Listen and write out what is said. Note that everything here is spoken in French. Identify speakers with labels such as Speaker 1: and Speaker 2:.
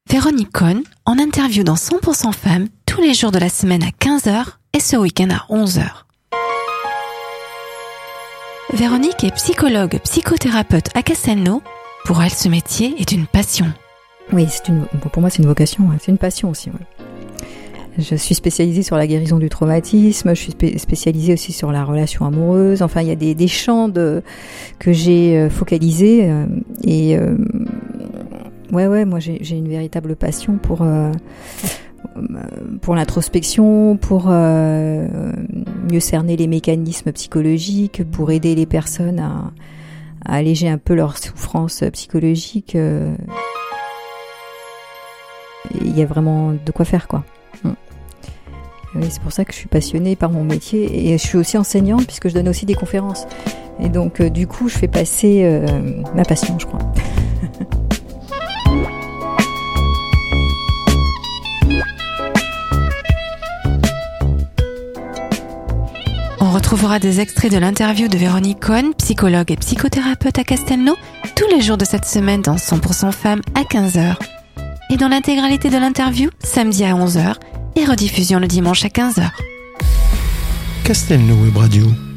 Speaker 1: Véronique Cohn, en interview dans 100% Femmes, tous les jours de la semaine à 15h et ce week-end à 11h. Véronique est psychologue, psychothérapeute à Castelnau. Pour elle, ce métier est une passion.
Speaker 2: Oui, pour moi, c'est une vocation, c'est une passion aussi. Ouais. Je suis spécialisée sur la guérison du traumatisme, je suis spécialisée aussi sur la relation amoureuse. Enfin, il y a des champs que j'ai focalisés. Moi, j'ai une véritable passion pour l'introspection, pour mieux cerner les mécanismes psychologiques, pour aider les personnes à alléger un peu leur souffrance psychologique. Il y a vraiment de quoi faire, quoi. Oui, c'est pour ça que je suis passionnée par mon métier et je suis aussi enseignante puisque je donne aussi des conférences. Et donc, du coup, je fais passer ma passion, je crois.
Speaker 1: On retrouvera des extraits de l'interview de Véronique Cohn, psychologue et psychothérapeute à Castelnau, tous les jours de cette semaine dans 100% Femmes à 15h. Et dans l'intégralité de l'interview, samedi à 11h et rediffusion le dimanche à 15h.
Speaker 3: Castelnau Web Radio.